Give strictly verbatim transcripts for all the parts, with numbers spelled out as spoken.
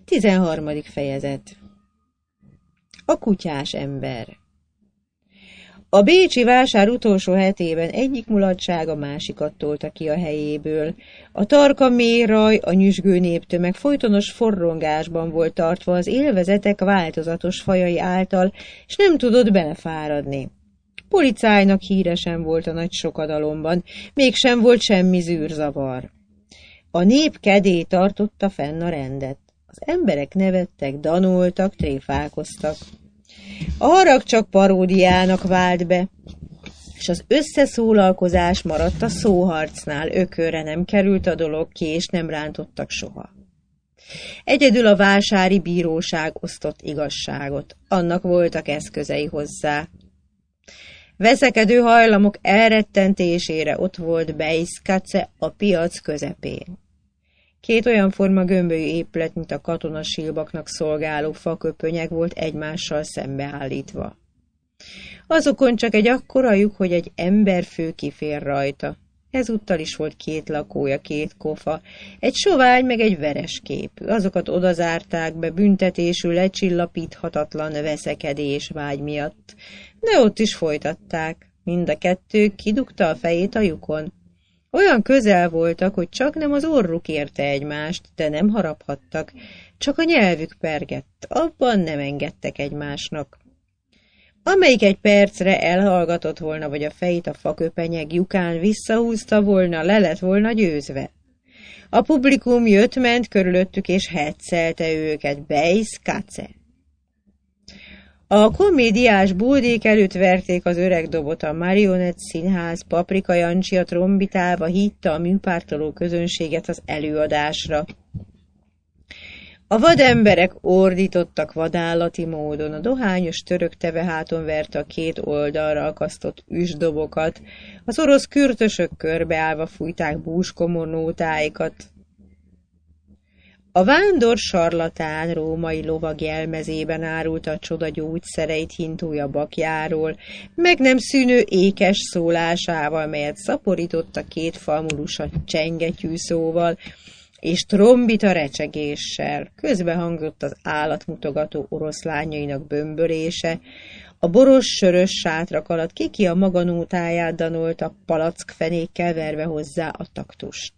Tizenharmadik fejezet. A kutyás ember. A bécsi vásár utolsó hetében egyik mulatság a másikat tolta ki a helyéből. A tarka mélyraj, a nyüzsgő néptömeg folytonos forrongásban volt tartva az élvezetek változatos fajai által, és nem tudott belefáradni. Policájnak híresen volt a nagy sokadalomban, mégsem volt semmi zűrzavar. A nép kedély tartotta fenn a rendet. Az emberek nevettek, danoltak, tréfálkoztak. A harag csak paródiának vált be, és az összeszólalkozás maradt a szóharcnál, ökörre nem került a dolog ki, és nem rántottak soha. Egyedül a vásári bíróság osztott igazságot, annak voltak eszközei hozzá. Veszekedő hajlamok elrettentésére ott volt Beiskace a piac közepén. Két olyan forma gömbölyű épület, mint a katonasilbaknak szolgáló faköpönyek volt egymással szembeállítva. Azokon csak egy akkora lyuk, hogy egy emberfő kifér rajta. Ezúttal is volt két lakója, két kofa, egy sovány meg egy veres képű. Azokat odazárták be büntetésül lecsillapíthatatlan veszekedés vágy miatt. De ott is folytatták. Mind a kettő kidugta a fejét a lyukon. Olyan közel voltak, hogy csak nem az orruk érte egymást, de nem haraphattak, csak a nyelvük pergett, abban nem engedtek egymásnak. Amelyik egy percre elhallgatott volna, vagy a fejét a faköpenyeg lyukán visszahúzta volna, le lett volna győzve. A publikum jött-ment körülöttük, és hetszelte őket, Beiskace. A komédiás bódék előtt verték az öreg dobot, a Marionett Színház, Paprika Jancsi a trombitálva hitta a műpártoló közönséget az előadásra. A vademberek ordítottak vadállati módon, a dohányos török teveháton verte a két oldalra akasztott üsdobokat, az orosz kürtösök körbeállva fújták búskomor nótáikat. A vándor sarlatán római lovag jelmezében árulta a csoda gyógyszereit hintója bakjáról, meg nem szűnő ékes szólásával, melyet szaporított a két falmulusa csengetyű szóval, és trombita recsegéssel. Közben hangzott az állatmutogató oroszlányainak bömbölése, a boros-sörös sátrak alatt kiki a maga nótáját danolta, palackfenékkel verve hozzá a taktust.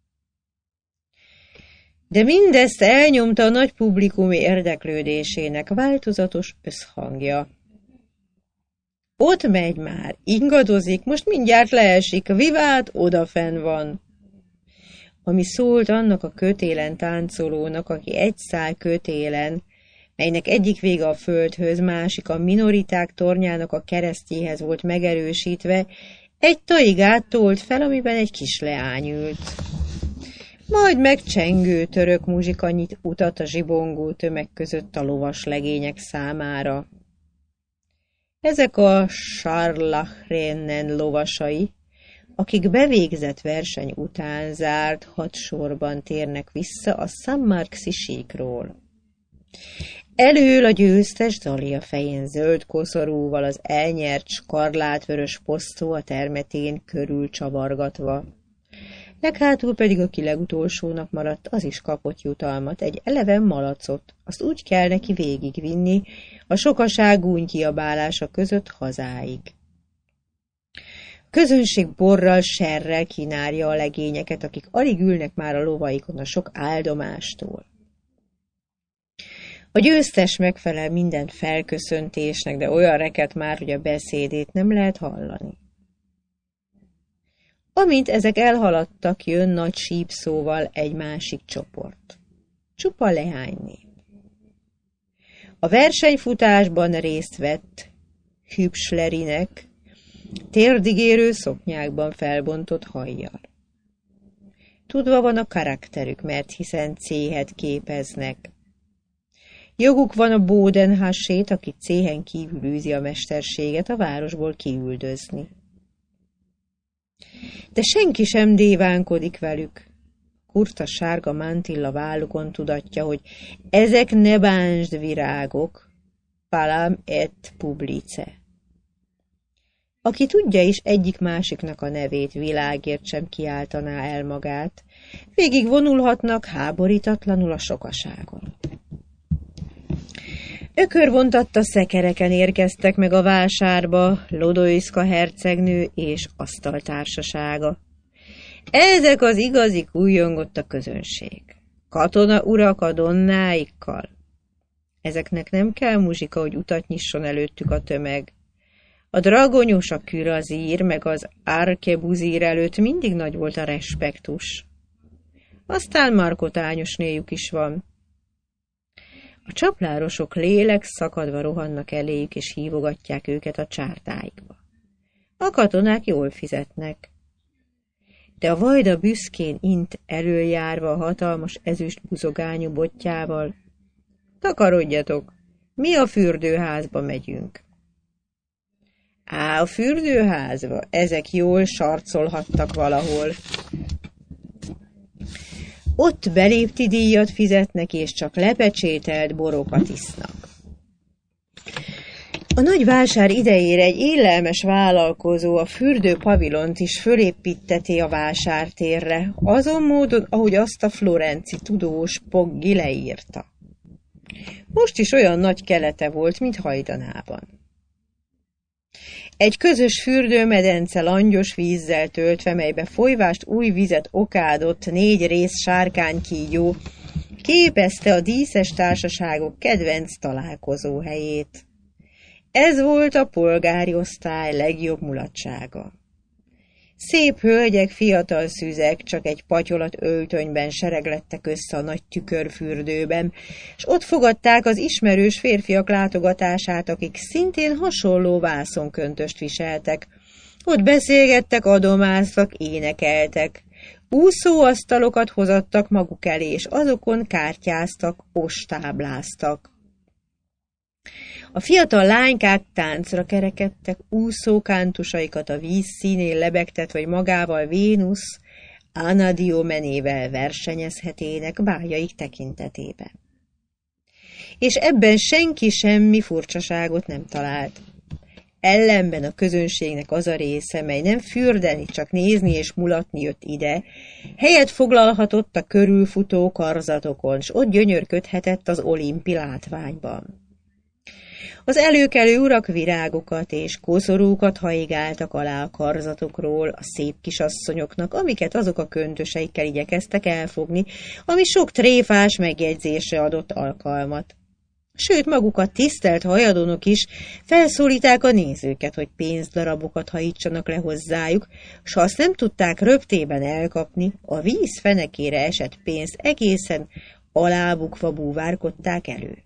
De mindezt elnyomta a nagy publikum érdeklődésének változatos összhangja. Ott megy már, ingadozik, most mindjárt leesik, vivát, odafenn van. Ami szólt annak a kötélen táncolónak, aki egy szál kötélen, melynek egyik vége a földhöz, másik a minoriták tornyának a keresztjéhez volt megerősítve, egy taigát tolt fel, amiben egy kisleány ült. Majd megcsengő török muzsika nyit utat a zsibongó tömeg között a lovas legények számára. Ezek a Scharlachrennen lovasai, akik bevégzett verseny után zárt hadsorban térnek vissza a Sammarksi síkról. Elől a győztes Dalia fején zöld koszorúval az elnyert skarlátvörös posztó a termetén körül csavargatva. Leghátul pedig, aki legutolsónak maradt, az is kapott jutalmat, egy eleven malacot, azt úgy kell neki végigvinni, a sokaság gúnykiabálása között hazáig. A közönség borral, serrel kínálja a legényeket, akik alig ülnek már a lovaikon a sok áldomástól. A győztes megfelel minden felköszöntésnek, de olyan reket már, hogy a beszédét nem lehet hallani. Amint ezek elhaladtak, jön nagy sípszóval egy másik csoport. Csupa leánynép. A versenyfutásban részt vett Hübschlerinek, térdigérő szoknyákban felbontott hajjal. Tudva van a karakterük, mert hiszen céhet képeznek. Joguk van a Bodenhassét, aki céhen kívül űzi a mesterséget, a városból kiüldözni. De senki sem dévánkodik velük. Kurta sárga mantilla vállukon tudatja, hogy ezek ne bánsd virágok, palam et publice. Aki tudja is egyik másiknak a nevét, világért sem kiáltaná el magát, végig vonulhatnak háborítatlanul a sokaságon. Ökörvontatta szekereken érkeztek meg a vásárba Lodojszka hercegnő és asztaltársasága. Ezek az igazi kújjongott a közönség. Katona urak a donnáikkal. Ezeknek nem kell muzsika, hogy utat nyisson előttük a tömeg. A dragonyos, a kürazír, meg az arkebuzír előtt mindig nagy volt a respektus. Aztán markotányosnéjuk is van. A csaplárosok lélek szakadva rohannak eléjük, és hívogatják őket a csárdáikba. A katonák jól fizetnek. De a vajda büszkén int előjárva a hatalmas ezüst buzogányú botjával. Takarodjatok, mi a fürdőházba megyünk. Á, a fürdőházba, ezek jól sarcolhattak valahol. Ott belépti díjat fizetnek, és csak lepecsételt borokat isznak. A nagy vásár idejére egy élelmes vállalkozó a fürdő pavilont is fölépítteti a vásártérre, azon módon, ahogy azt a florenci tudós Poggi leírta. Most is olyan nagy kelete volt, mint hajdanában. Egy közös fürdőmedence langyos vízzel töltve, melybe folyvást új vizet okádott négy rész sárkánykígyó, képezte a díszes társaságok kedvenc találkozóhelyét. Ez volt a polgári osztály legjobb mulatsága. Szép hölgyek, fiatal szüzek csak egy patyolat öltönyben sereglettek össze a nagy tükörfürdőben, és ott fogadták az ismerős férfiak látogatását, akik szintén hasonló vászonköntöst viseltek. Ott beszélgettek, adomáztak, énekeltek. Úszóasztalokat hozattak maguk elé, és azokon kártyáztak, ostábláztak. A fiatal lánykák táncra kerekedtek, úszókántusaikat a víz színén lebegtet, vagy magával Vénusz, Anadiomenével versenyezhetének bájaik tekintetében. És ebben senki semmi furcsaságot nem talált. Ellenben a közönségnek az a része, mely nem fürdeni, csak nézni és mulatni jött ide, helyet foglalhatott a körülfutó karzatokon, s ott gyönyörködhetett az olimpi látványban. Az előkelő urak virágokat és koszorúkat haigáltak alá a karzatokról a szép kisasszonyoknak, amiket azok a köntöseikkel igyekeztek elfogni, ami sok tréfás megjegyzésre adott alkalmat. Sőt, magukat tisztelt hajadonok is felszólíták a nézőket, hogy pénzdarabokat hajítsanak le hozzájuk, s ha azt nem tudták röptében elkapni, a víz fenekére esett pénzt egészen alábukva búvárkodták elő.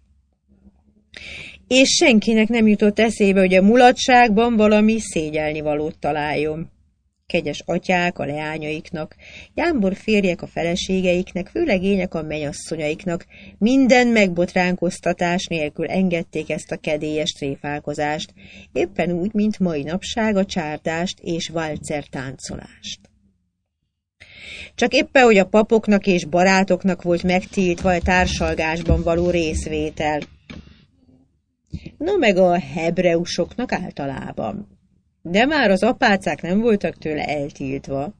És senkinek nem jutott eszébe, hogy a mulatságban valami szégyelnivalót találjon. Kegyes atyák a leányaiknak, jámbor férjek a feleségeiknek, főlegények a mennyasszonyaiknak minden megbotránkoztatás nélkül engedték ezt a kedélyes tréfálkozást, éppen úgy, mint mai napság a csárdást és valcer táncolást. Csak éppen, hogy a papoknak és barátoknak volt megtiltva a társalgásban való részvétel, no meg a hebreusoknak általában. De már az apácák nem voltak tőle eltiltva.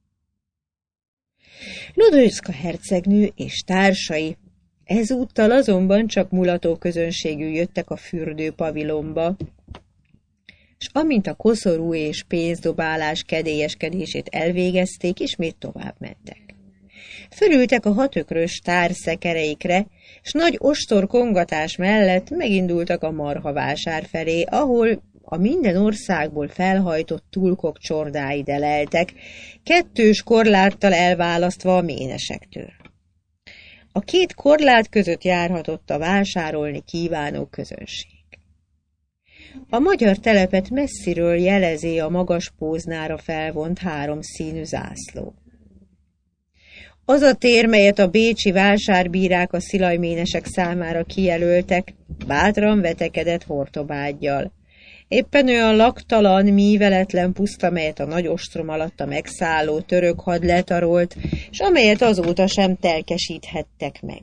Lodojszka hercegnő és társai ezúttal azonban csak mulató közönségű jöttek a fürdő pavilonba, s amint a koszorú és pénzdobálás kedélyeskedését elvégezték, ismét tovább mentek. Fölültek a hatökrös társzekereikre, s nagy ostor kongatás mellett megindultak a marhavásár felé, ahol a minden országból felhajtott tulkok csordái deleltek, kettős korláttal elválasztva a ménesektől. A két korlát között járhatott a vásárolni kívánó közönség. A magyar telepet messziről jelezi a magas póznára felvont háromszínű zászló. Az a tér, melyet a bécsi vásárbírák a szilajménesek számára kijelöltek, bátran vetekedett hortobággyal. Éppen olyan laktalan, míveletlen puszta, melyet a nagy ostrom alatt a megszálló török had letarolt, s amelyet azóta sem telkesíthettek meg.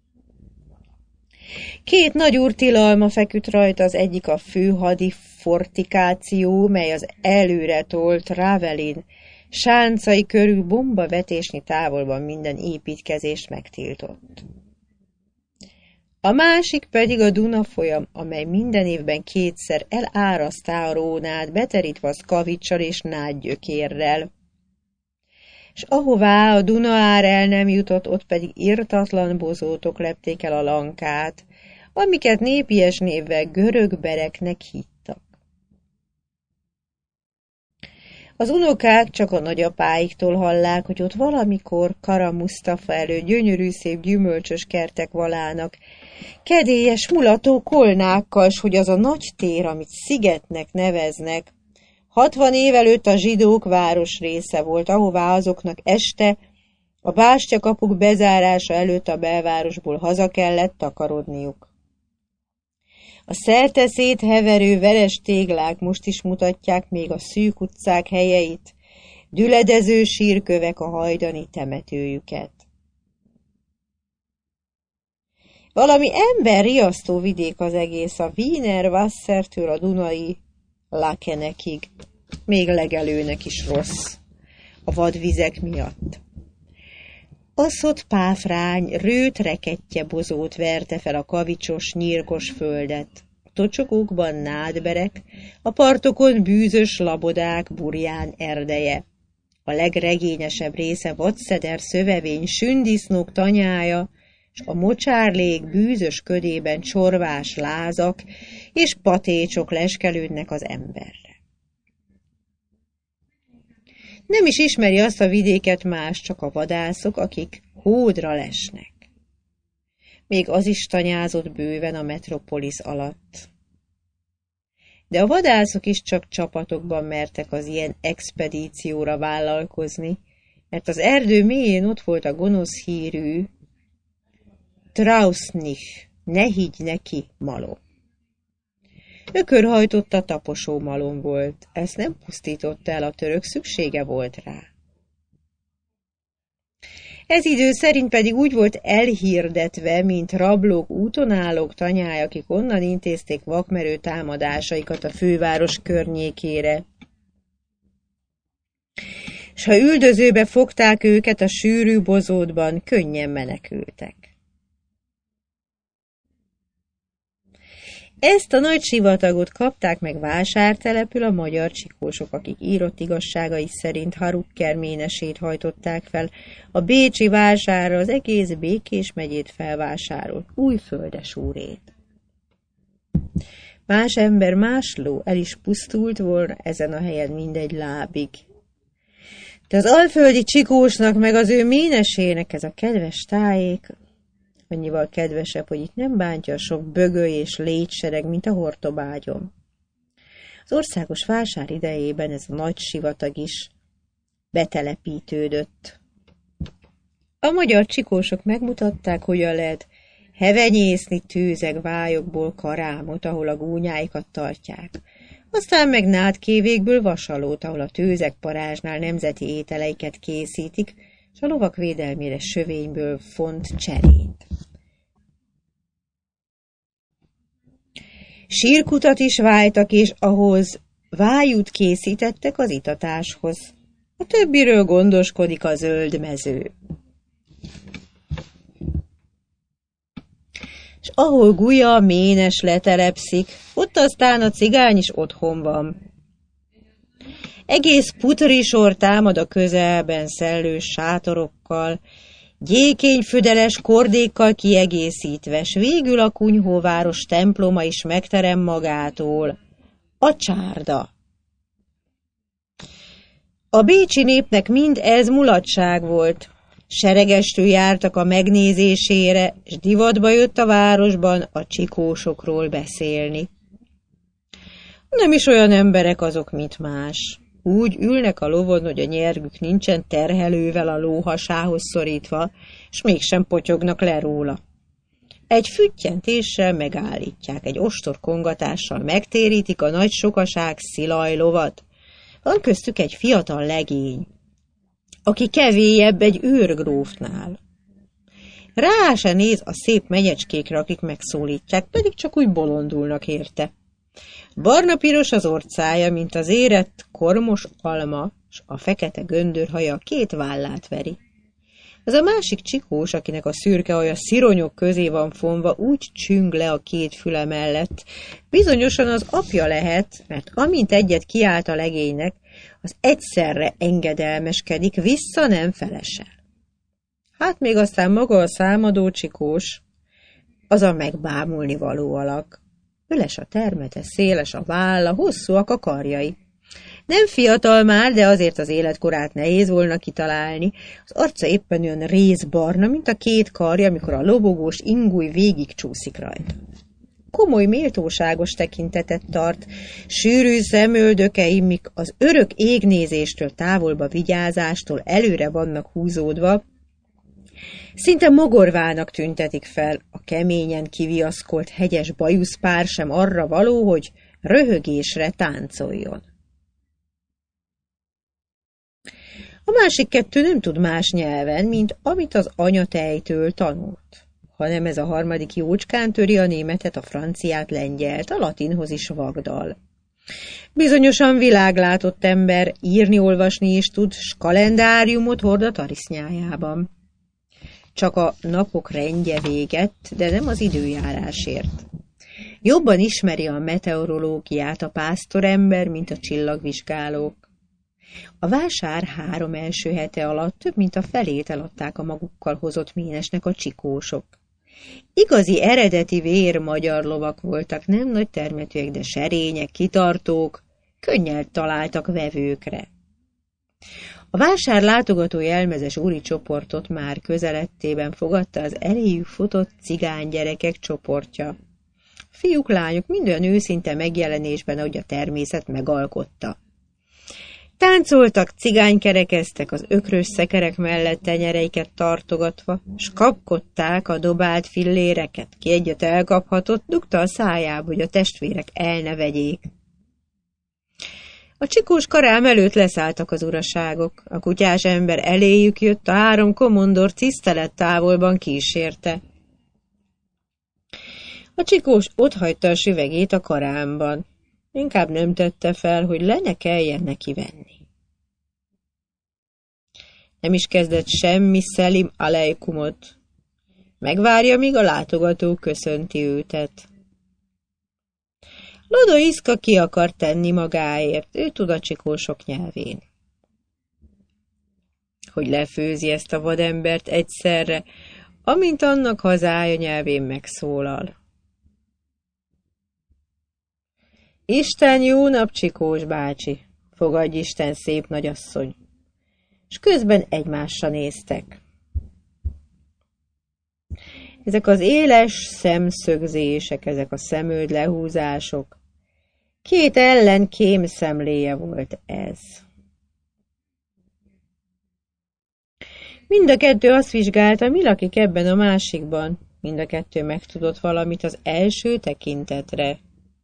Két nagy úr tilalma feküdt rajta, az egyik a főhadi fortikáció, mely az előre tolt Ravelin sáncai körül bombavetésnyi távolban minden építkezést megtiltott. A másik pedig a Duna folyam, amely minden évben kétszer elárasztá a Rónát, beterítve az kavicsal és nádgyökérrel. És ahová a Duna ár el nem jutott, ott pedig irtatlan bozótok lepték el a lankát, amiket népies névvel görög bereknek hittak. Az unokák csak a nagyapáiktól hallák, hogy ott valamikor Kara Musztafa előtt gyönyörű szép gyümölcsös kertek valának, kedélyes mulató kolnákkal, s hogy az a nagy tér, amit szigetnek neveznek, hatvan év előtt a zsidók város része volt, ahová azoknak este, a bástyakapuk bezárása előtt a belvárosból haza kellett takarodniuk. A szerte szétheverő veres téglák most is mutatják még a szűk utcák helyeit, düledező sírkövek a hajdani temetőjüket. Valami emberriasztó vidék az egész, a Wiener Wassertől a Dunai Lakenekig. Még legelőnek is rossz, a vadvizek miatt. Asszott páfrány, rőt rekettye bozót verte fel a kavicsos, nyírkos földet. A tocsogókban nádberek, a partokon bűzös labodák, burján erdeje. A legregényesebb része vadszeder szövevény, sündisznók tanyája, s a mocsárlég bűzös ködében csorvás lázak és patécsok leskelődnek az emberre. Nem is ismeri azt a vidéket más, csak a vadászok, akik hódra lesnek. Még az is tanyázott bőven a metropolisz alatt. De a vadászok is csak csapatokban mertek az ilyen expedícióra vállalkozni, mert az erdő mélyén ott volt a gonosz hírű Trausnich, ne higgy neki malom. Ökörhajtotta taposó malom volt, ezt nem pusztította el a török, szüksége volt rá. Ez idő szerint pedig úgy volt elhirdetve, mint rablók, útonállók tanyája, akik onnan intézték vakmerő támadásaikat a főváros környékére. S ha üldözőbe fogták őket a sűrű bozótban, könnyen menekültek. Ezt a nagy sivatagot kapták meg vásártelepül a magyar csikósok, akik írott igazságai szerint Harukker ménesét hajtották fel, a bécsi vásárra az egész Békés megyét felvásárolt új földesúrét. Más ember, más ló el is pusztult volna ezen a helyen mindegy lábig. De az alföldi csikósnak meg az ő ménesének ez a kedves tájék, annyival kedvesebb, hogy itt nem bántja a sok bögöly és légysereg, mint a Hortobágyon. Az országos vásár idejében ez a nagy sivatag is betelepítődött. A magyar csikósok megmutatták, hogyan lehet hevenyészni tőzeg vályokból karámot, ahol a gúnyáikat tartják. Aztán meg nádkévékből vasalót, ahol a tőzeg parázsnál nemzeti ételeiket készítik, és a lovak védelmére sövényből font cserényt. Sírkutat is vájtak, és ahhoz vájút készítettek az itatáshoz. A többiről gondoskodik a zöld mező. És ahol gulya, ménes letelepszik, ott aztán a cigány is otthon van. Egész putrisor támad a közelben szellős sátorokkal, gyékényfödeles kordékkal kiegészítve, s végül a kunyhóváros temploma is megterem magától, a csárda. A bécsi népnek mind ez mulatság volt. Seregestül jártak a megnézésére, s divatba jött a városban a csikósokról beszélni. Nem is olyan emberek azok, mint más. Úgy ülnek a lovon, hogy a nyergük nincsen terhelővel a ló hasához szorítva, s mégsem potyognak le róla. Egy füttyentéssel megállítják, egy ostor kongatással megtérítik a nagy sokaság szilajlovat. Van köztük egy fiatal legény, aki kevélyebb egy őrgrófnál. Rá se néz a szép megyecskékre, akik megszólítják, pedig csak úgy bolondulnak érte. Barna-piros az orcája, mint az érett kormos alma, s a fekete göndörhaja két vállát veri. Az a másik csikós, akinek a szürke haja szironyok közé van fonva, úgy csüng le a két füle mellett. Bizonyosan az apja lehet, mert amint egyet kiált a legénynek, az egyszerre engedelmeskedik, vissza nem felesel. Hát még aztán maga a számadó csikós, az a megbámulni való alak. Öles a termete, széles a válla, hosszúak a karjai. Nem fiatal már, de azért az életkorát nehéz volna kitalálni. Az arca éppen olyan rézbarna, mint a két karja, amikor a lobogós ingúj végig csúszik rajta. Komoly, méltóságos tekintetet tart, sűrű szemöldökei, mik az örök égnézéstől, távolba vigyázástól előre vannak húzódva, szinte mogorvának tüntetik fel, a keményen kiviaszkolt hegyes bajuszpár sem arra való, hogy röhögésre táncoljon. A másik kettő nem tud más nyelven, mint amit az anyatejtől tanult, hanem ez a harmadik jócskán töri a németet, a franciát, lengyelt, a latinhoz is vagdal. Bizonyosan világlátott ember, írni-olvasni is tud, s kalendáriumot hord a tarisznyájában. Csak a napok rendje véget, de nem az időjárásért. Jobban ismeri a meteorológiát a pásztorember, mint a csillagvizsgálók. A vásár három első hete alatt több mint a felét eladták a magukkal hozott ménesnek a csikósok. Igazi eredeti vér magyar lovak voltak, nem nagy termetűek, de serények, kitartók, könnyen találtak vevőkre. A vásár látogató jelmezes úri csoportot már közelettében fogadta az eléjük futott cigány gyerekek csoportja. Fiúk, lányok mind olyan őszinte megjelenésben, ahogy a természet megalkotta. Táncoltak, cigánykerekeztek az ökrös szekerek mellett tenyereiket tartogatva, s kapkodták a dobált filléreket, ki egyet elkaphatott, dugta a szájába, hogy a testvérek el ne vegyék. A csikós karám előtt leszálltak az uraságok, a kutyás ember eléjük jött, a három komondor tisztelettávolban kísérte. A csikós otthagyta a süvegét a karámban. Inkább nem tette fel, hogy le ne kelljen neki venni. Nem is kezdett semmi szelim alejkumot. Megvárja, míg a látogató köszönti őtet. Lodo Iszka ki akar tenni magáért, ő tud a csikósok nyelvén. Hogy lefőzi ezt a vadembert egyszerre, amint annak hazája nyelvén megszólal. Isten jó nap, Csikós bácsi, fogadj Isten, szép nagyasszony. És közben egymásra néztek. Ezek az éles szemszögzések, ezek a szemöld lehúzások. Két ellen kém szemléje volt ez. Mind a kettő azt vizsgálta, mi lakik ebben a másikban. Mind a kettő megtudott valamit az első tekintetre.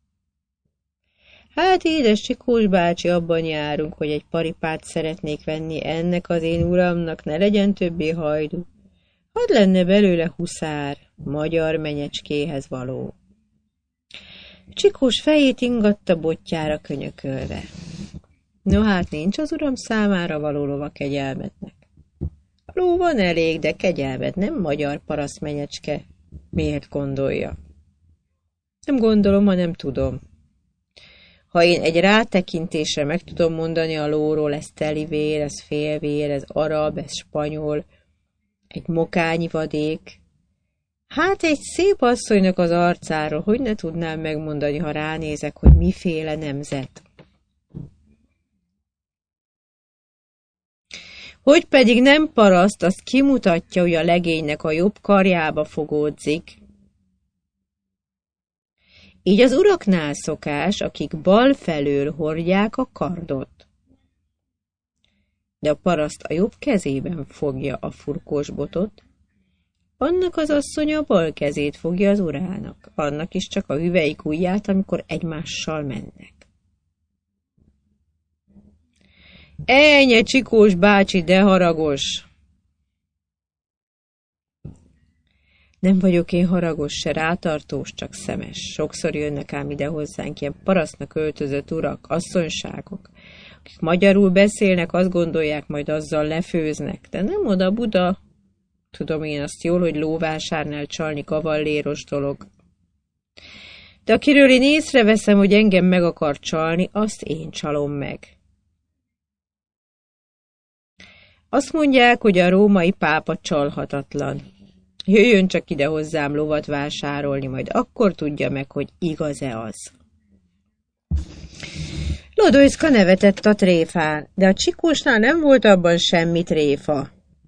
Hát, édes Csikós bácsi, abban járunk, hogy egy paripát szeretnék venni ennek az én uramnak, ne legyen többé hajdú. Hadd lenne belőle huszár, magyar menyecskéhez való. Csikós fejét ingatta botjára könyökölve. No hát nincs az uram számára való lova kegyelmetnek. A ló van elég, de kegyelmet nem magyar paraszt menyecske. Miért gondolja? Nem gondolom, hanem tudom. Ha én egy rátekintésre meg tudom mondani a lóról, ez telivér, ez félvér, ez arab, ez spanyol, egy mokányi vadék. Hát egy szép asszonynak az arcáról, hogy ne tudnám megmondani, ha ránézek, hogy miféle nemzet. Hogy pedig nem paraszt, azt kimutatja, hogy a legénynek a jobb karjába fogódzik. Így az uraknál szokás, akik bal felől hordják a kardot. De a paraszt a jobb kezében fogja a furkós botot, annak az asszonya a bal kezét fogja az urának, annak is csak a hüvelyk ujját, amikor egymással mennek. Ennyi, Csikós bácsi, de haragos! Nem vagyok én haragos, se rátartós, csak szemes. Sokszor jönnek ám ide hozzánk ilyen parasztnak öltözött urak, asszonyságok, akik magyarul beszélnek, azt gondolják, majd azzal lefőznek, de nem oda Buda, Tudom én azt jól, hogy lóvásárnál csalni kavalléros dolog. De akiről én észreveszem, hogy engem meg akar csalni, azt én csalom meg. Azt mondják, hogy a római pápa csalhatatlan. Jöjjön csak ide hozzám lovat vásárolni, majd akkor tudja meg, hogy igaz-e az. Lodojszka nevetett a tréfán, de a csikósnál nem volt abban semmi tréfa.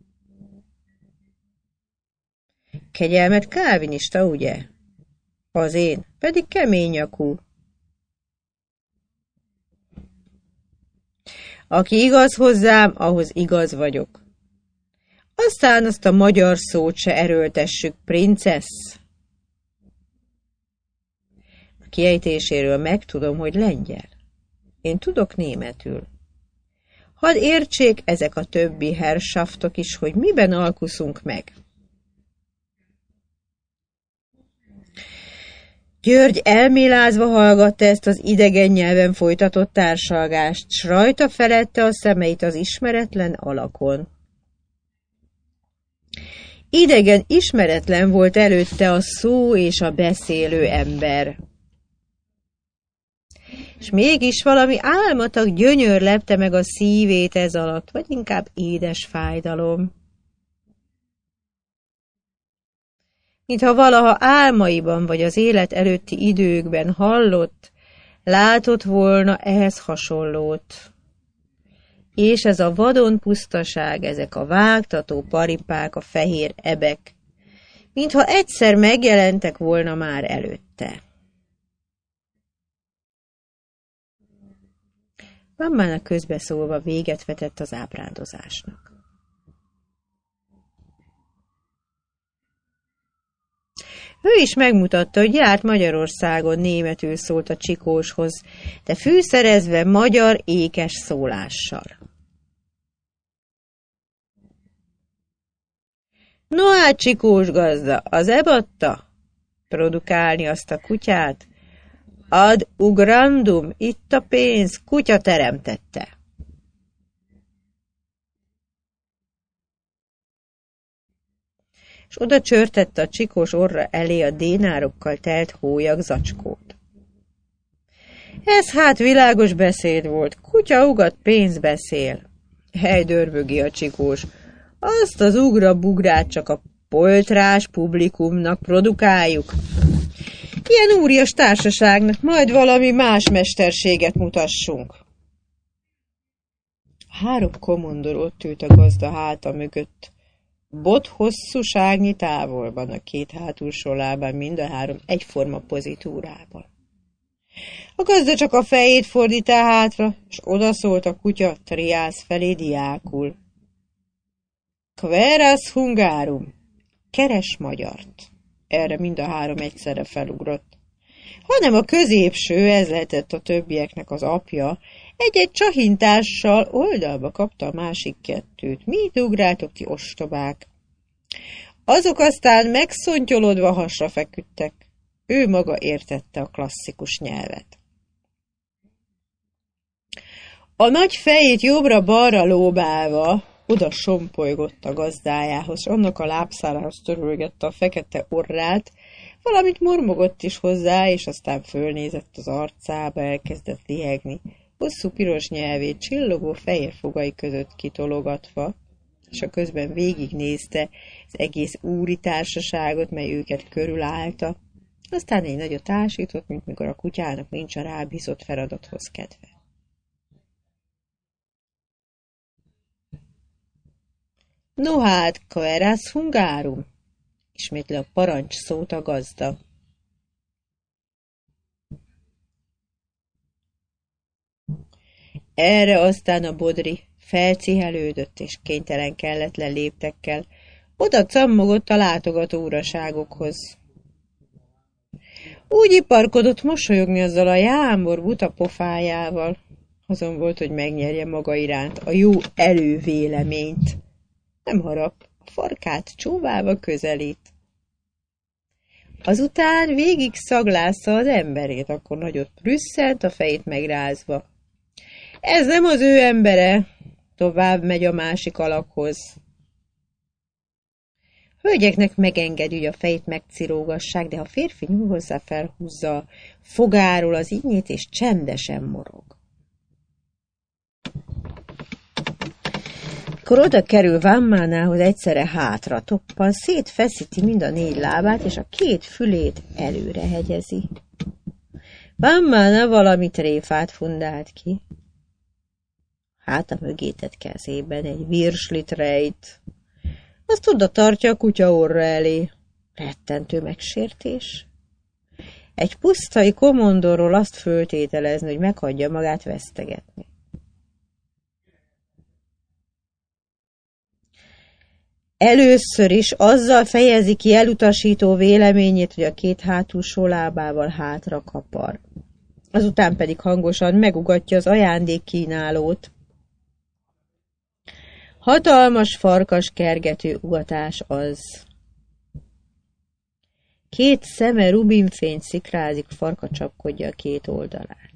Kegyelmet kálvinista, ugye? Az én, pedig kemény nyakú. Aki igaz hozzám, ahhoz igaz vagyok. Aztán azt a magyar szót se erőltessük, princesz. A kiejtéséről megtudom, hogy lengyel. Én tudok németül. Hadd értsék ezek a többi herrschaftok is, hogy miben alkuszunk meg. György elmélázva hallgatta ezt az idegen nyelven folytatott társalgást, s rajta felette a szemeit az ismeretlen alakon. Idegen, ismeretlen volt előtte a szó és a beszélő ember. És mégis valami álmatag gyönyör lepte meg a szívét ez alatt, vagy inkább édes fájdalom. Mintha valaha álmaiban vagy az élet előtti időkben hallott, látott volna ehhez hasonlót. És ez a vadon pusztaság, ezek a vágtató paripák, a fehér ebek, mintha egyszer megjelentek volna már előtte. Mammának közbeszólva véget vetett az ábrándozásnak. Ő is megmutatta, hogy járt Magyarországon, németül szólt a csikóshoz, de fűszerezve magyar ékes szólással. No hát, csikós gazda, az ebatta? Produkálni azt a kutyát? Ad ugrandum, itt a pénz, kutya teremtette. És oda csörtette a csikós orra elé a dénárokkal telt hólyag zacskót. Ez hát világos beszéd volt, kutya ugat, pénz beszél. Hely, dörvögi a csikós, azt az ugra-bugrát csak a poltrás publikumnak produkáljuk. Ilyen úrias társaságnak majd valami más mesterséget mutassunk. A három komondor ott ült a gazda háta mögött, bot hosszúságnyi távolban, a két hátulsó lábán, mind a három egyforma pozitúrában. A gazda csak a fejét fordítá hátra, s odaszólt a kutya triász felé diákul. Queras hungárum, keres magyart. Erre mind a három egyszerre felugrott. Hanem a középső, ez lehetett a többieknek az apja, egy-egy csahintással oldalba kapta a másik kettőt. Mit ugráltok ti ostobák? Azok aztán megszontyolodva hasra feküdtek. Ő maga értette a klasszikus nyelvet. A nagy fejét jobbra-balra lóbálva oda sompolygott a gazdájához, és annak a lábszárához törölgette a fekete orrát, valamit mormogott is hozzá, és aztán fölnézett az arcába, elkezdett lihegni, hosszú piros nyelvét csillogó fehér fogai között kitologatva, és a közben végignézte az egész úri társaságot, mely őket körülállta, aztán egy nagyot tásított, mint mikor a kutyának nincs a rábízott feladathoz kedve. No hát, queras hungárum, ismétli a parancs szót a gazda. Erre aztán a bodri felcihelődött, és kénytelen kelletlen léptekkel oda cammogott a látogató uraságokhoz. Úgy iparkodott mosolyogni azzal a jámbor buta pofájával, azon volt, hogy megnyerje maga iránt a jó elővéleményt. Nem harap, a farkát csóválva közelít. Azután végig szaglásza az emberét, akkor nagyot prüsszent, a fejét megrázva. Ez nem az ő embere, tovább megy a másik alakhoz. Hölgyeknek megengedi, hogy a fejét megcirógassák, de ha férfi nyúl hozzá, felhúzza a fogáról az innyét, és csendesen morog. Mikor oda kerül Vammánához, egyszerre hátra toppan, szétfeszíti mind a négy lábát, és a két fülét előre hegyezi. Vammána valami tréfát fundált ki. Háta mögé tett kezében egy virslit rejt. Azt oda tartja a kutya orra elé. Rettentő megsértés. Egy pusztai komondorról azt föltételezni, hogy meghagyja magát vesztegetni. Először is azzal fejezi ki elutasító véleményét, hogy a két hátulsó lábával hátra kapar. Azután pedig hangosan megugatja az ajándékkínálót. Hatalmas farkas kergető ugatás az. Két szeme rubinfényt szikrázik, farka csapkodja a két oldalát.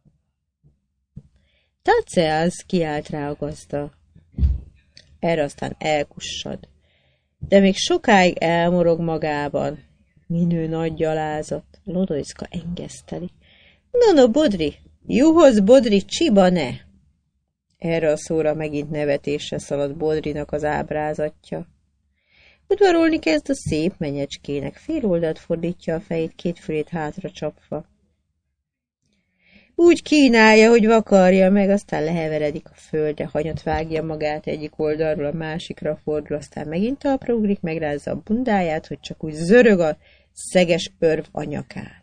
Táceász kiállt rá a gazda. Erre aztán elkussad. De még sokáig elmorog magában. Minő nagy gyalázat. Lodojszka engeszteli. No, no, Bodri, juhoz, Bodri, csiba ne! Erre a szóra megint nevetésre szalad Bodrinak az ábrázatja. Udvarolni kezd a szép menyecskének. Fél oldalt fordítja a fejét, két fülét hátra csapva. Úgy kínálja, hogy vakarja meg, aztán leheveredik a földre, hanyat vágja magát egyik oldalról a másikra fordul, aztán megint talpra ugrik, megrázza a bundáját, hogy csak úgy zörög a szeges örv a nyakán.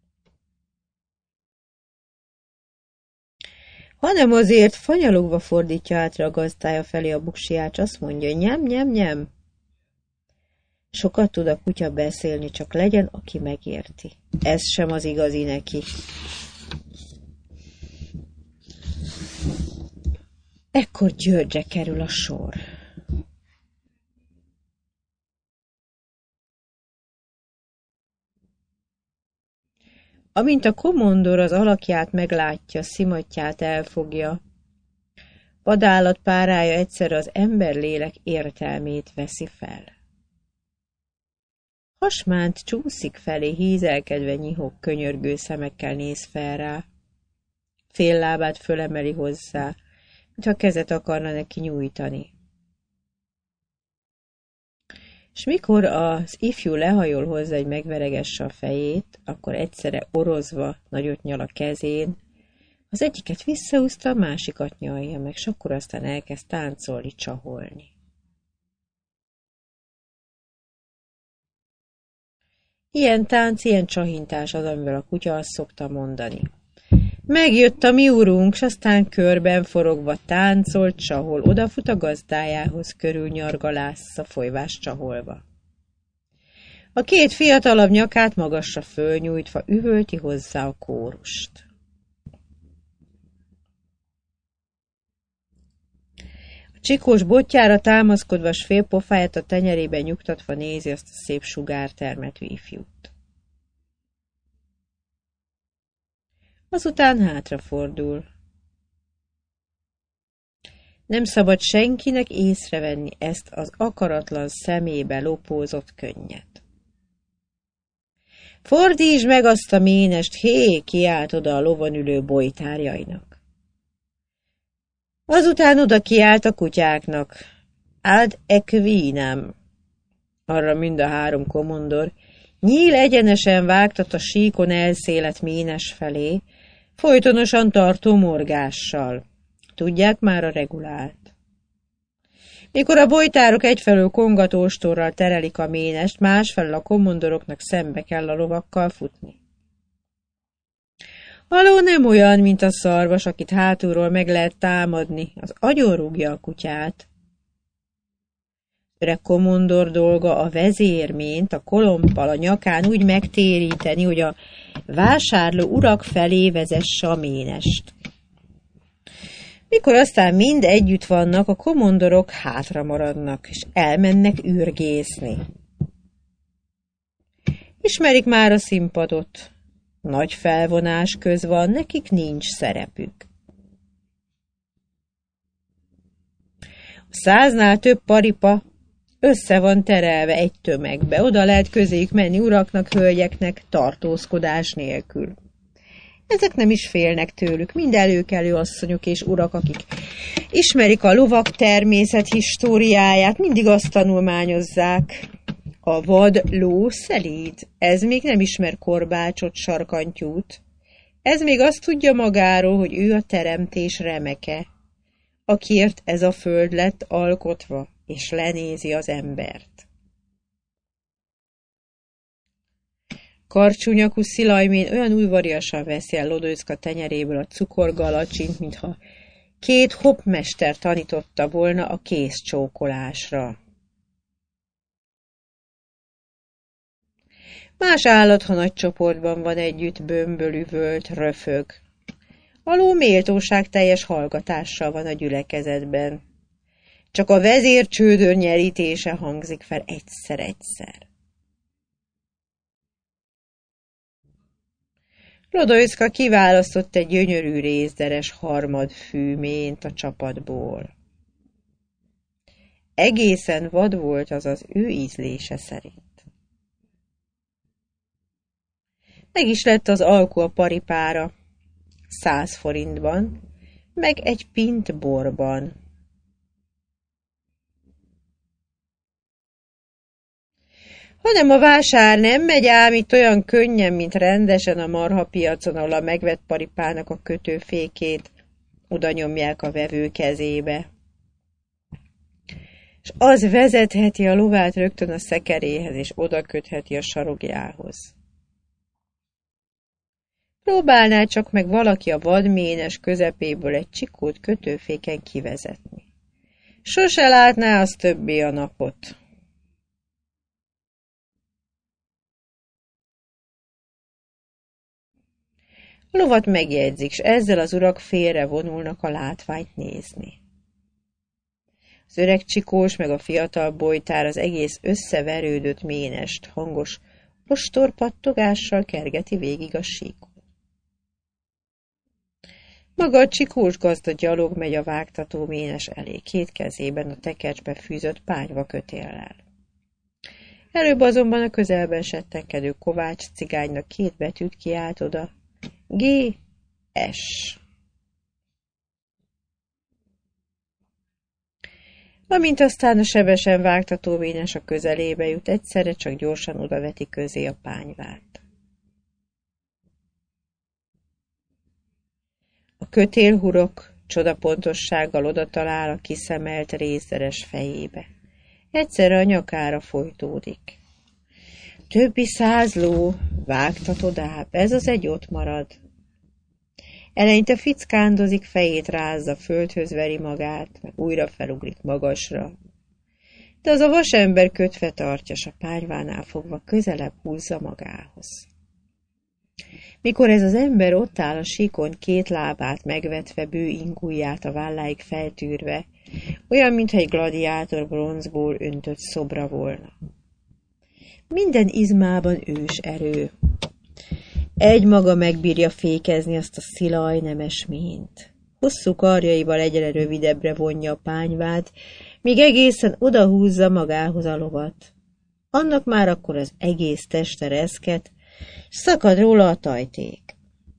Hanem azért fanyalogva fordítja átra a gazdája felé a buksiját, azt mondja, nyem, nyem, nyem. Sokat tud a kutya beszélni, csak legyen, aki megérti. Ez sem az igazi neki. Ekkor Györgyre kerül a sor. Amint a komondor az alakját meglátja, szimattyát elfogja, vadállat párája egyszerre az emberlélek értelmét veszi fel. Hasmánt csúszik felé, hízelkedve nyihog, könyörgő szemekkel néz fel rá. Fél lábát fölemeli hozzá, mintha kezet akarna neki nyújtani. És mikor az ifjú lehajol hozzá, hogy megveregesse a fejét, akkor egyszerre orozva nagyot nyal a kezén, az egyiket visszahúzta, a másikat nyalja meg, s akkor aztán elkezd táncolni, csaholni. Ilyen tánc, ilyen csahintás az, amivel a kutya azt szokta mondani. Megjött a mi urunk, s aztán körben forogva táncol, csahol, odafut a gazdájához, körül nyargalásza, folyvás csaholva. A két fiatalabb nyakát magasra fölnyújtva üvölti hozzá a kórust. A csikós botjára támaszkodva, s fél pofáját a tenyerében nyugtatva nézi azt a szép sugártermetű ifjút. Azután hátrafordul. Nem szabad senkinek észrevenni ezt az akaratlan szemébe lopózott könnyet. Fordítsd meg azt a ménest, hé, kiált oda a lovon ülő bojtárjainak. Azután oda kiált a kutyáknak. Ad equinam. Arra mind a három komondor nyíl egyenesen vágtat a síkon elszélet ménes felé, folytonosan tartó morgással. Tudják már a regulált. Mikor a bojtárok egyfelől kongatóstorral terelik a ménest, másfelől a komondoroknak szembe kell a lovakkal futni. A ló nem olyan, mint a szarvas, akit hátulról meg lehet támadni, az agyonrúgja a kutyát. Öreg komondor dolga a vezérményt a kolompal a nyakán úgy megtéríteni, hogy a vásárló urak felé vezesse a ménest. Mikor aztán mind együtt vannak, a komondorok hátra maradnak, és elmennek ürgészni. Ismerik már a színpadot. Nagy felvonás köz van, nekik nincs szerepük. A száznál több paripa össze van terelve egy tömegbe, oda lehet közéjük menni uraknak, hölgyeknek, tartózkodás nélkül. Ezek nem is félnek tőlük, mind előkelő asszonyok és urak, akik ismerik a lovak természet históriáját, mindig azt tanulmányozzák. A vad ló szelíd, ez még nem ismer korbácsot, sarkantyút. Ez még azt tudja magáról, hogy ő a teremtés remeke, akiért ez a föld lett alkotva, és lenézi az embert. Karcsúnyakú Szilajmén olyan udvariasan veszi el Lodojszka tenyeréből a cukorgalacsint, mintha két hoppmester tanította volna a kézcsókolásra. Más állat, ha nagy csoportban van együtt, bömböl, üvölt, röfög. A ló méltóság teljes hallgatással van a gyülekezetben. Csak a vezér csődör nyerítése hangzik fel egyszer-egyszer. Lodojszka kiválasztott egy gyönyörű rézderes harmad fűményt a csapatból. Egészen vad volt az az ő ízlése szerint. Meg is lett az alkú a paripára, száz forintban, meg egy pint borban. Hanem a vásár nem megy ám itt olyan könnyen, mint rendesen a marhapiacon, ahol a megvett paripának a kötőfékét oda nyomják a vevő kezébe. És az vezetheti a lovát rögtön a szekeréhez, és oda kötheti a sarokjához. Próbálná csak meg valaki a vadménes közepéből egy csikót kötőféken kivezetni. Sose látná az többé a napot. A lovat megjegyzik, s ezzel az urak félre vonulnak a látványt nézni. Az öreg csikós meg a fiatal bojtár az egész összeverődött ménest hangos ostorpattogással kergeti végig a síkon. Maga a csikós gazda gyalog megy a vágtató ménes elé, két kezében a tekercsbe fűzött pányva kötéllel. Előbb azonban a közelben settenkedő Kovács cigánynak két betűt kiált oda. G. S. Amint aztán a sebesen vágtató ménes a közelébe jut, egyszerre csak gyorsan odaveti közé a pányvát. A kötélhurok csodapontossággal oda talál a kiszemelt rézderes fejébe. Egyszerre a nyakára folytódik. Többi száz ló, vágtatodább, ez az egy ott marad. Eleinte fickándozik, fejét rázza, földhöz veri magát, meg újra felugrik magasra. De az a vasember kötve tartja, s a pányvánál fogva közelebb húzza magához. Mikor ez az ember ott áll a síkon, két lábát megvetve, bő ingujját a válláig feltűrve, olyan, mintha egy gladiátor bronzból öntött szobra volna. Minden izmában ős erő. Egy maga megbírja fékezni azt a szilaj nemes ményt. Hosszú karjaival egyre rövidebbre vonja a pányvát, míg egészen odahúzza magához a lovat. Annak már akkor az egész teste reszket, s szakad róla a tajték.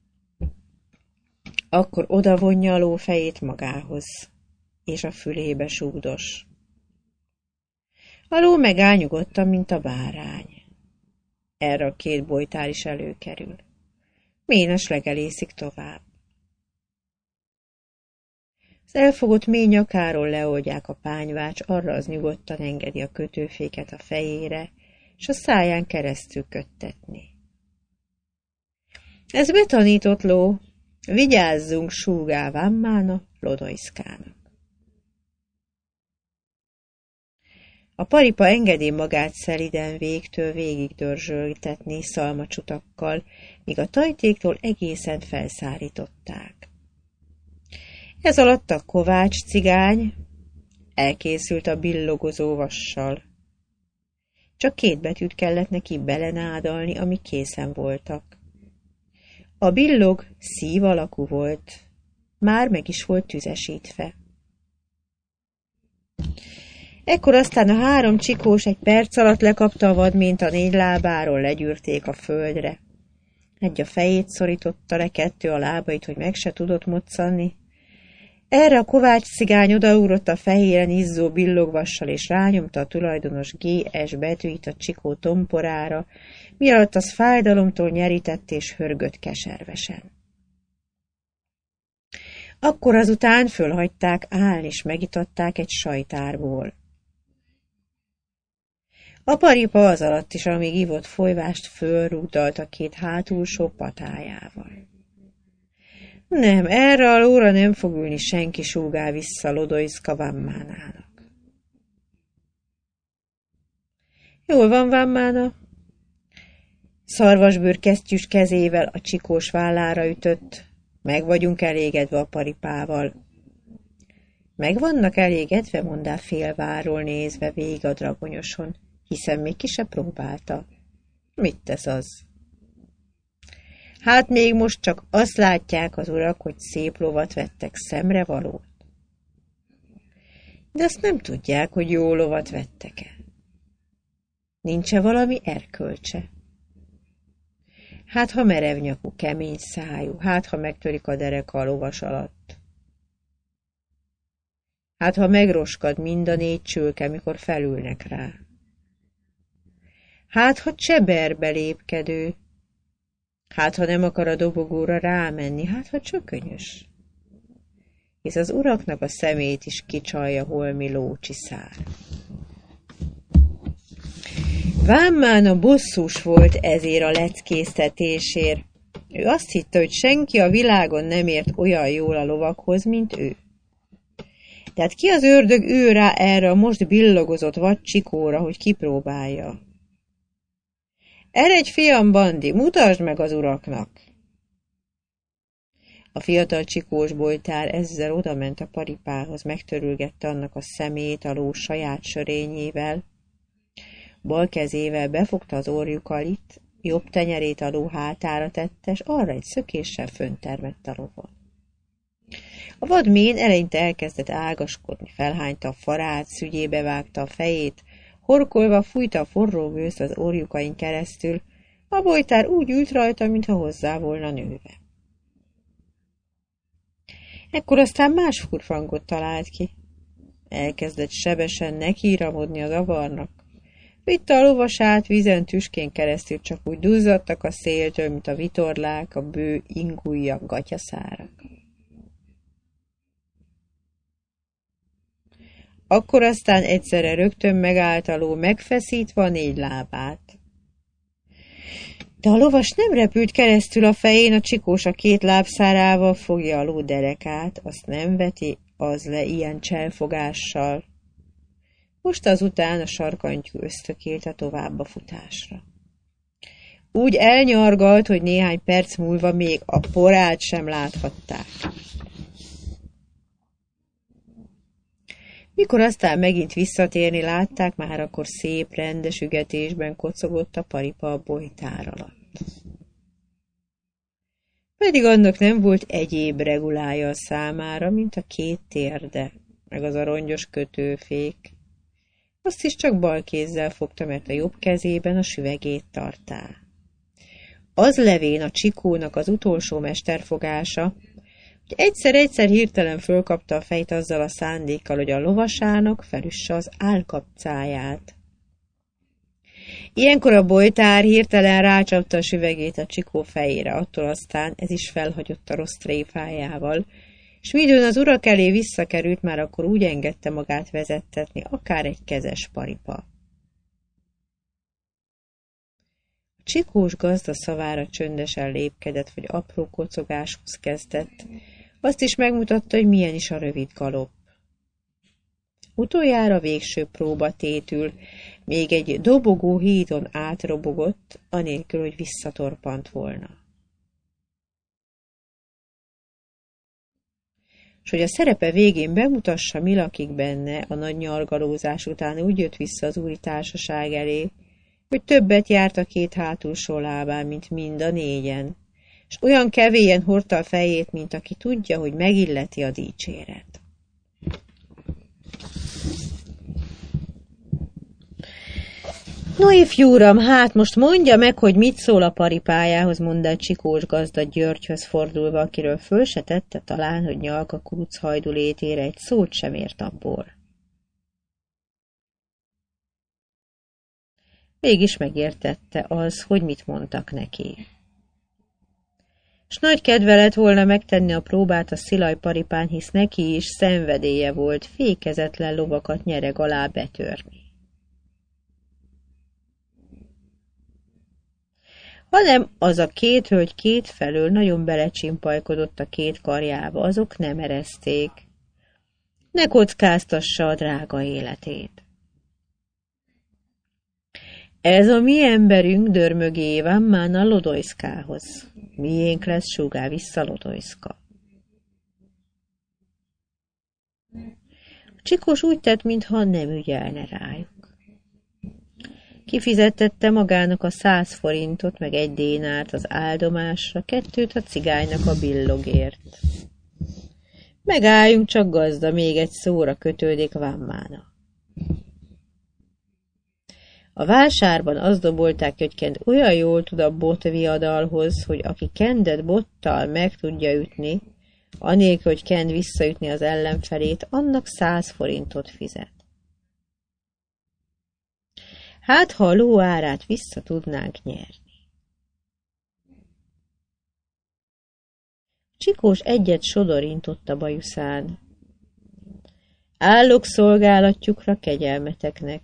Akkor odavonja a ló fejét magához, és a fülébe súgdos. A ló megáll nyugodtan, mint a bárány. Erre a két bojtár is előkerül. Ménes legelészik tovább. Az elfogott mély nyakáról leoldják a pányvács, arra az nyugodtan engedi a kötőféket a fejére, és a száján keresztül köttetni. Ez betanított ló, vigyázzunk, súgál Vammána Lodojszkának. A paripa engedi magát szeliden végtől végig dörzsöltetni szalmacsutakkal, míg a tajtéktól egészen felszárították. Ez alatt a Kovács cigány elkészült a billogozó vassal. Csak két betűt kellett neki belenádalni, amik készen voltak. A billog szív alakú volt, már meg is volt tüzesítve. Ekkor aztán a három csikós egy perc alatt lekapta a vadmént a négy lábáról, legyűrték a földre. Egy a fejét szorította le, kettő a lábait, hogy meg se tudott moccanni. Erre a Kovács cigány odaugrott a fehéren izzó billogvassal, és rányomta a tulajdonos gé es betűit a csikó tomporára, mielőtt az fájdalomtól nyerített és hörgött keservesen. Akkor azután fölhagyták állni, és megitatták egy sajtárból. A paripa az alatt is, amíg ivott folyvást, fölrúgdalt a két hátulsó patájával. Nem, erre a lóra nem fog ülni senki, súgál vissza Lodoiszka Vammánának. Jól van, Vammána. Szarvasbőr kesztyűs kezével a csikós vállára ütött. Meg vagyunk elégedve a paripával. Meg vannak elégedve, mondá félváról nézve végig a dragonyoson, hiszen még ki se próbálta. Mit tesz az? Hát még most csak azt látják az urak, hogy szép lovat vettek, szemrevalót. De azt nem tudják, hogy jó lovat vettek-e. Nincs-e valami erkölcse? Hát, ha merevnyakú, kemény szájú, hát, ha megtörik a dereka a lovas alatt. Hát, ha megroskad mind a négy csülke, mikor felülnek rá. Hát, ha cseberbe lépkedő. Hát, ha nem akar a dobogóra rámenni, hát, ha csökönyös. Hisz az uraknak a szemét is kicsalja holmi lócsiszár. Vámmána bosszús volt ezért a leckéztetésért. Ő azt hitte, hogy senki a világon nem ért olyan jól a lovakhoz, mint ő. Tehát ki az ördög ő rá erre a most billogozott vadcsikóra, hogy kipróbálja? Eredj, fiam, Bandi, mutasd meg az uraknak! A fiatal csikós bojtár ezzel odament a paripához, megtörülgette annak a szemét a ló saját sörényével, bal kezével befogta az orjukalit, jobb tenyerét a ló hátára tette, és arra egy szökéssel föntermett a lovon. A vadmén eleinte elkezdett ágaskodni, felhányta a farát, szügyébe vágta a fejét, horkolva fújta a forró gőzt az orjukain keresztül, a bojtár úgy ült rajta, mintha hozzá volna nőve. Ekkor aztán más furfangot talált ki. Elkezdett sebesen nekiramodni az avarnak. Vitte a lovasát vízen tüskén keresztül, csak úgy duzzadtak a széltől, mint a vitorlák, a bő ingújjak gatyaszárak. Akkor aztán egyszerre rögtön megállt a ló, megfeszítve a négy lábát. De a lovas nem repült keresztül a fején, a csikós a két lábszárával fogja a ló derekát, azt nem veti az le ilyen cselfogással. Most azután a sarkantyú ösztökélte tovább a futásra. Úgy elnyargalt, hogy néhány perc múlva még a porát sem láthatták. Mikor aztán megint visszatérni látták, már akkor szép, rendes ügetésben kocogott a paripa a bojtár alatt. Pedig annak nem volt egyéb regulája a számára, mint a két térde, meg az a rongyos kötőfék. Azt is csak bal kézzel fogta, mert a jobb kezében a süvegét tartá. Az levén a csikónak az utolsó mesterfogása, hogy egyszer-egyszer hirtelen fölkapta a fejt azzal a szándékkal, hogy a lovasának felüsse az állkapcáját. Ilyenkor a bojtár hirtelen rácsapta a süvegét a csikó fejére, attól aztán ez is felhagyott a rossz tréfájával, és midőn az urak elé visszakerült, már akkor úgy engedte magát vezettetni, akár egy kezes paripa. A csikós gazda szavára csöndesen lépkedett, vagy apró kocogáshoz kezdett, azt is megmutatta, hogy milyen is a rövid galop. Utoljára végső próbatétül még egy dobogó hídon átrobogott, anélkül, hogy visszatorpant volna. És hogy a szerepe végén bemutassa, mi lakik benne, a nagy nyargalózás után úgy jött vissza az úri társaság elé, hogy többet járt a két hátulsó lábán, mint mind a négyen, és olyan kevélyen hordta a fejét, mint aki tudja, hogy megilleti a dicséret. No, ifjúram, hát most mondja meg, hogy mit szól a paripájához, mondta Csikós gazda Györgyhöz fordulva, akiről föl se tette talán, hogy Nyalka kuruc hajdulétére egy szót sem ért abból. Mégis megértette az, hogy mit mondtak neki. S nagy kedve lett volna megtenni a próbát a Szilaj paripán, hisz neki is szenvedélye volt fékezetlen lovakat nyereg alá betörni. Hanem az a két hölgy két felől nagyon belecsimpajkodott a két karjába, azok nem ereszték. Ne kockáztassa a drága életét. Ez a mi emberünk dörmögé van már a Lodojszkához. Miénk lesz, súgál vissza Lodojszka. Csikós úgy tett, mintha nem ügyelne rájuk. Kifizettette magának a száz forintot, meg egy dénárt az áldomásra, kettőt a cigánynak a billogért. Megálljunk csak, gazda, még egy szóra kötődik Vammána. A vásárban azt dobolták, hogy Kend olyan jól tud a botviadalhoz, hogy aki Kendet bottal meg tudja ütni, anélkül, hogy Kend visszaütni az ellenfelét, annak száz forintot fizet. Hát, ha a ló árát vissza tudnánk nyerni. Csikós egyet sodorintott a bajuszán. Állok szolgálatjukra kegyelmeteknek.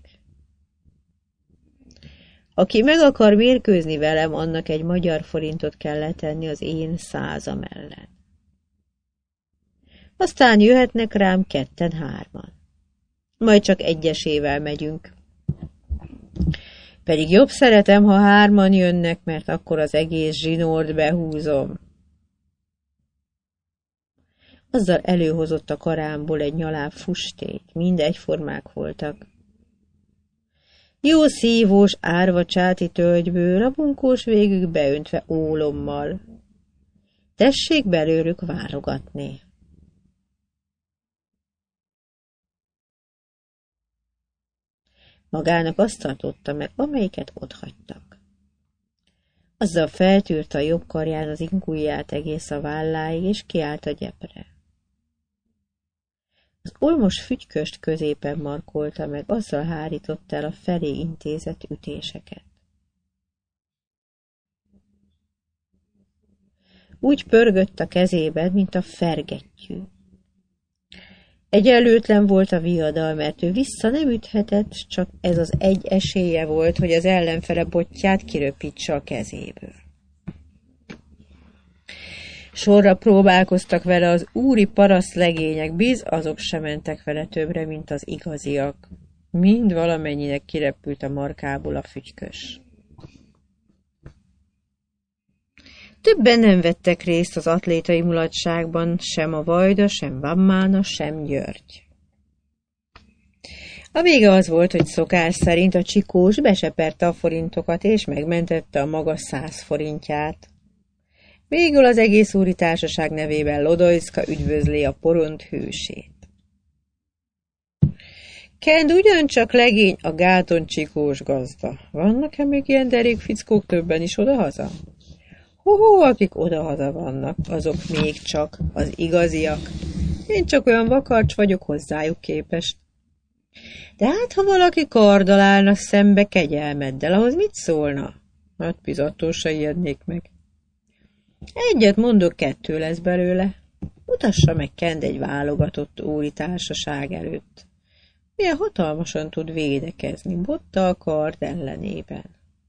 Aki meg akar mérkőzni velem, annak egy magyar forintot kell letenni az én százam ellen. Aztán jöhetnek rám ketten-hárman. Majd csak egyesével megyünk. Pedig jobb szeretem, ha hárman jönnek, mert akkor az egész zsinort behúzom. Azzal előhozott a karámból egy nyaláb fustényt, mind egyformák voltak. Jó szívós, árva csáti tölgyből, a bunkós végük beöntve ólommal. Tessék belőlük válogatni. Magának azt tartotta meg, amelyiket otthagytak. Azzal feltűrte a jobb karján az inkujját egész a válláig, és kiállt a gyepre. Az olmos fügyköst középen markolta meg, azzal hárította el a felé intézett ütéseket. Úgy pörgött a kezében, mint a fergettyű. Egyenlőtlen volt a viadal, mert ő vissza nem üthetett, csak ez az egy esélye volt, hogy az ellenfele botját kiröpítse a kezéből. Sorra próbálkoztak vele az úri paraszt legények, biz azok sem mentek vele többre, mint az igaziak. Mind valamennyinek kirepült a markából a fügykös. Többen nem vettek részt az atlétai mulatságban, sem a Vajda, sem Vammána, sem György. A vége az volt, hogy szokás szerint a Csikós beseperte a forintokat, és megmentette a maga száz forintját. Végül az egész úri társaság nevében Lodojszka üdvözli a poront hősét. Kend ugyancsak legény a gáton, Csikós gazda. Vannak-e még ilyen derék fickók többen is odahaza? Hoho, akik odahaza vannak, azok még csak az igaziak. Én csak olyan vakarcs vagyok hozzájuk képest. De hát, ha valaki karddal állna szembe kegyelmeddel, ahhoz mit szólna? Hát bizattól se ijednék meg. Egyet mondok, kettő lesz belőle. Mutassa meg Kend egy válogatott úri társaság előtt. Milyen hatalmasan tud védekezni, botta a kard ellenében.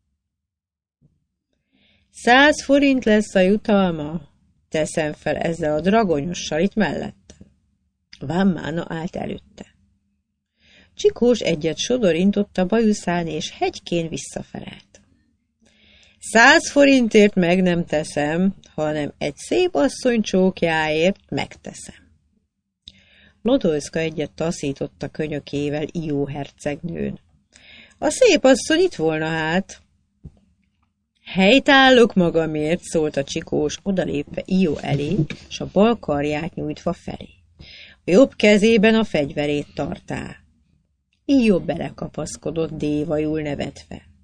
Száz forint lesz a jutalma? Teszem fel ezzel a dragonyossal itt mellettem. Vammána állt előtte. Csikós egyet sodorintott a bajuszán, és hegykén visszafelelt. Száz forintért meg nem teszem, hanem egy szép asszony csókjáért megteszem. Lodojszka egyet taszított a könyökével Ijó hercegnőn. A szép asszony itt volna hát. Helytállok magamért, szólt a Csikós, odalépve Ijó elé, s a bal karját nyújtva felé. A jobb kezében a fegyverét tartá. Ijó belekapaszkodott dévajul nevetve.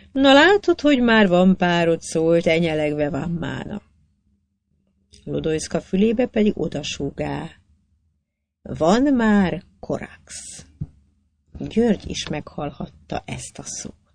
Na látod, hogy már van párod, szólt enyelegve Vammána. Lodojszka fülébe pedig odasúgá. Van már Korax. György is meghallhatta ezt a szót.